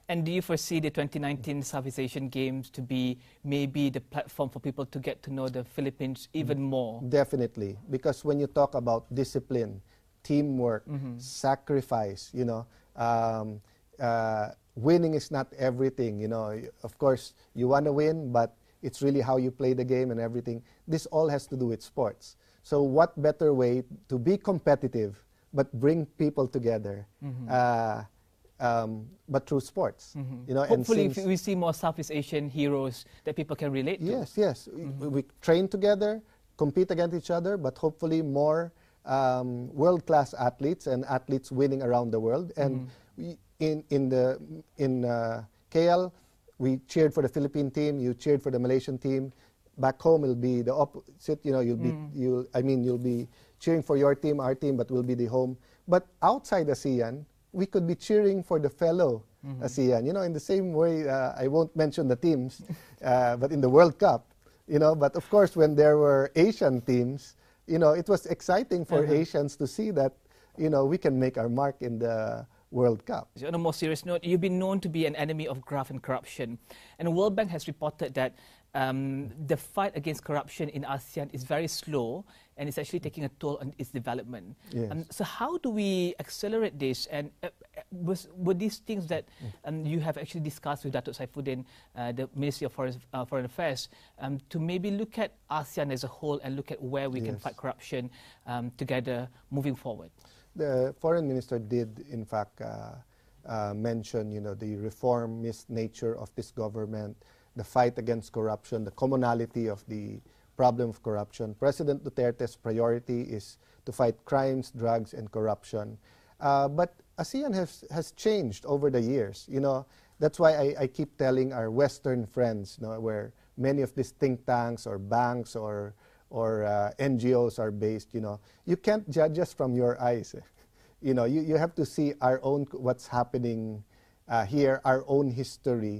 And do you foresee the 2019 Southeast Asian Games to be maybe the platform for people to get to know the Philippines even more? Definitely, because when you talk about discipline, teamwork, sacrifice, winning is not everything. Of course, you want to win, but it's really how you play the game and everything. This all has to do with sports. So what better way to be competitive but bring people together, but through sports? Hopefully, if we see more Southeast Asian heroes that people can relate to. Yes. We train together, compete against each other, but hopefully more world-class athletes and athletes winning around the world. And in KL, we cheered for the Philippine team. You cheered for the Malaysian team. Back home, it'll be the opposite. You'll be cheering for your team, our team, but we'll be the home. But outside ASEAN, we could be cheering for the fellow ASEAN. In the same way, I won't mention the teams, but in the World Cup, But of course, when there were Asian teams, it was exciting for Asians to see that, we can make our mark in the World Cup. On a more serious note, you've been known to be an enemy of graft and corruption. And the World Bank has reported that the fight against corruption in ASEAN is very slow and it's actually taking a toll on its development. Yes. So how do we accelerate this? And were these things that you have actually discussed with Datuk Saifuddin, the Ministry of Foreign Affairs, to maybe look at ASEAN as a whole and look at where we can fight corruption together moving forward? The Foreign Minister did, in fact, mention, the reformist nature of this government, the fight against corruption, the commonality of the problem of corruption. President Duterte's priority is to fight crimes, drugs, and corruption. But ASEAN has changed over the years. That's why I keep telling our Western friends, where many of these think tanks or banks or NGOs are based, you can't judge us from your eyes. You have to see our own, what's happening here, our own history,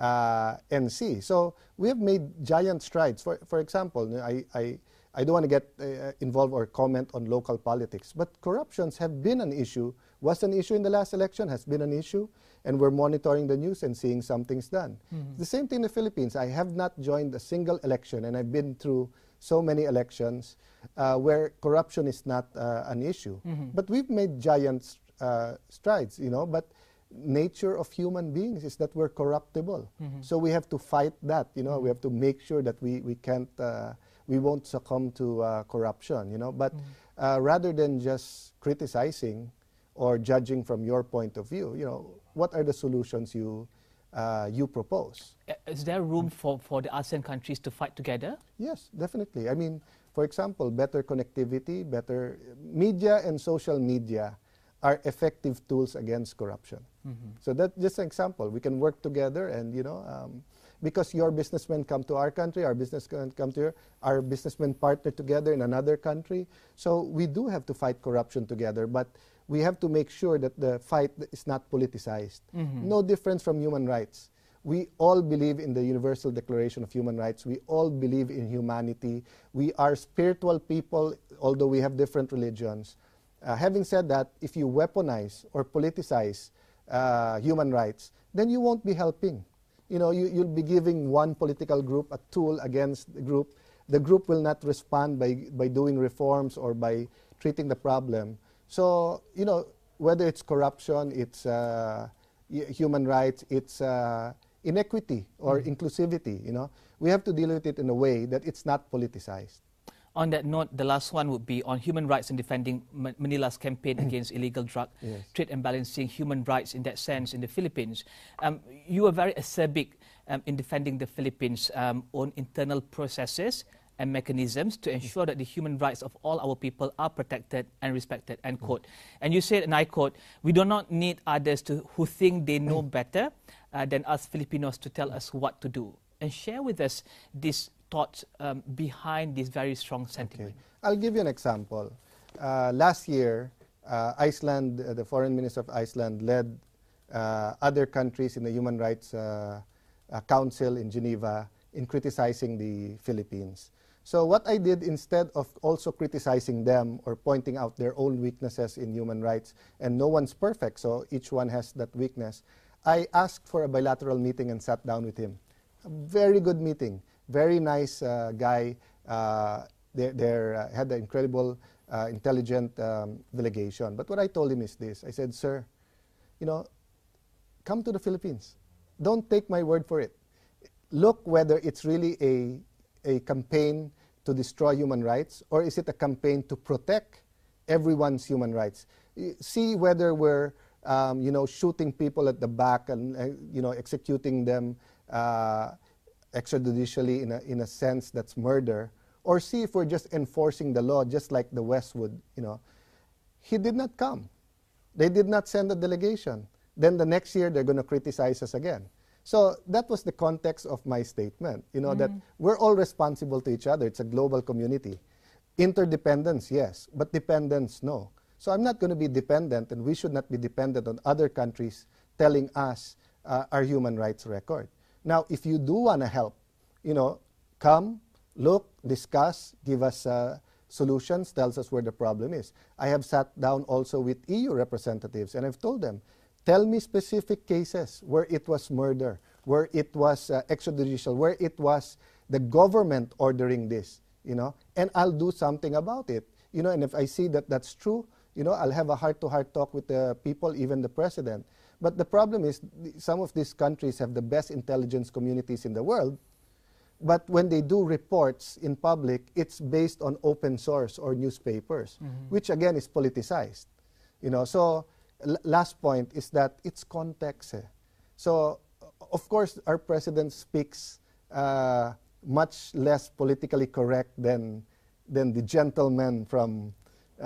and see. So we have made giant strides. For example, I don't want to get involved or comment on local politics, but corruptions have been an issue, was an issue in the last election, has been an issue, and we're monitoring the news and seeing some things done. The same thing in the Philippines. I have not joined a single election, and I've been through so many elections where corruption is not an issue. But we've made giant strides, but nature of human beings is that we're corruptible. So we have to fight that, we have to make sure that we can't, we won't succumb to corruption, But rather than just criticizing or judging from your point of view, what are the solutions you propose? Is there room for the ASEAN countries to fight together? Yes, definitely. I mean, for example, better connectivity, better media and social media are effective tools against corruption. So that's just an example. We can work together and, because your businessmen come to our country, our businessmen come to our businessmen partner together in another country. So we do have to fight corruption together, but we have to make sure that the fight is not politicized. No difference from human rights. We all believe in the Universal Declaration of Human Rights. We all believe in humanity. We are spiritual people, although we have different religions. Having said that, if you weaponize or politicize human rights, then you won't be helping. You'll be giving one political group a tool against the group. The group will not respond by doing reforms or by treating the problem. So, whether it's corruption, it's human rights, it's inequity or inclusivity, we have to deal with it in a way that it's not politicized. On that note, the last one would be on human rights and defending Manila's campaign against illegal drug trade and balancing human rights in that sense in the Philippines. You are very acerbic in defending the Philippines' own internal processes and mechanisms to ensure that the human rights of all our people are protected and respected, end quote. And you said, and I quote, "We do not need others who think they know better than us Filipinos to tell us what to do." And share with us this thoughts behind this very strong sentiment. Okay. I'll give you an example. Last year, Iceland, the foreign minister of Iceland, led other countries in the Human Rights Council in Geneva in criticizing the Philippines. So what I did, instead of also criticizing them or pointing out their own weaknesses in human rights, and no one's perfect, so each one has that weakness, I asked for a bilateral meeting and sat down with him. A very good meeting, very nice guy. They had an incredible, intelligent delegation. But what I told him is this. I said, sir, you know, come to the Philippines. Don't take my word for it. Look whether it's really a campaign to destroy human rights, or is it a campaign to protect everyone's human rights? See whether we're you know, shooting people at the back and you know, executing them extrajudicially in a sense that's murder, or see if we're just enforcing the law just like the West would. You know, he did not come. They did not send a delegation. Then the next year they're going to criticize us again. So that was the context of my statement. You know, that we're all responsible to each other. It's a global community. Interdependence, yes, but dependence, no. So I'm not going to be dependent, and we should not be dependent on other countries telling us our human rights record. Now, if you do want to help, you know, come, look, discuss, give us solutions, tells us where the problem is. I have sat down also with EU representatives, and I've told them, tell me specific cases where it was murder, where it was extrajudicial, where it was the government ordering this, you know, and I'll do something about it. You know, and if I see that that's true, you know, I'll have a heart-to-heart talk with the people, even the president. But the problem is, some of these countries have the best intelligence communities in the world, but when they do reports in public, it's based on open source or newspapers, which again is politicized. You know, so last point is that it's context. So, of course, our president speaks much less politically correct than the gentleman from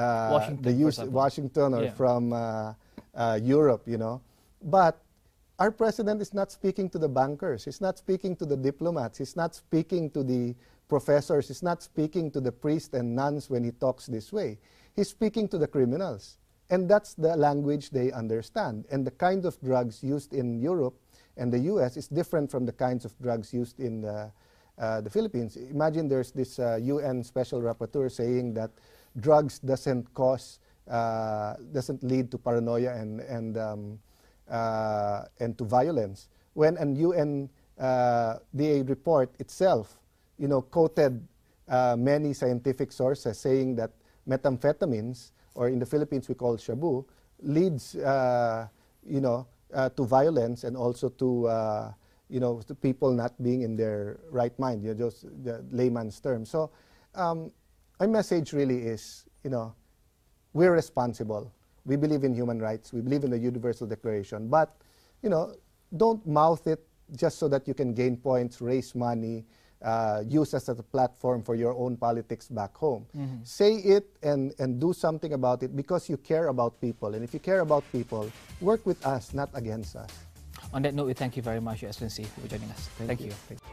Washington or from Europe, you know. But our president is not speaking to the bankers. He's not speaking to the diplomats. He's not speaking to the professors. He's not speaking to the priests and nuns when he talks this way. He's speaking to the criminals. And that's the language they understand. And the kind of drugs used in Europe and the US is different from the kinds of drugs used in the Philippines. Imagine there's this UN special rapporteur saying that drugs doesn't lead to paranoia and to violence. When an UN DA report itself, you know, quoted many scientific sources saying that methamphetamines, or in the Philippines we call shabu, leads, you know, to violence and also to, you know, to people not being in their right mind, you know, just the layman's term. So my message really is, you know, we're responsible. We believe in human rights. We believe in the Universal Declaration. But, you know, don't mouth it just so that you can gain points, raise money, use us as a platform for your own politics back home. Say it and do something about it because you care about people. And if you care about people, work with us, not against us. On that note, we thank you very much, Your Excellency, for joining us. Thank you.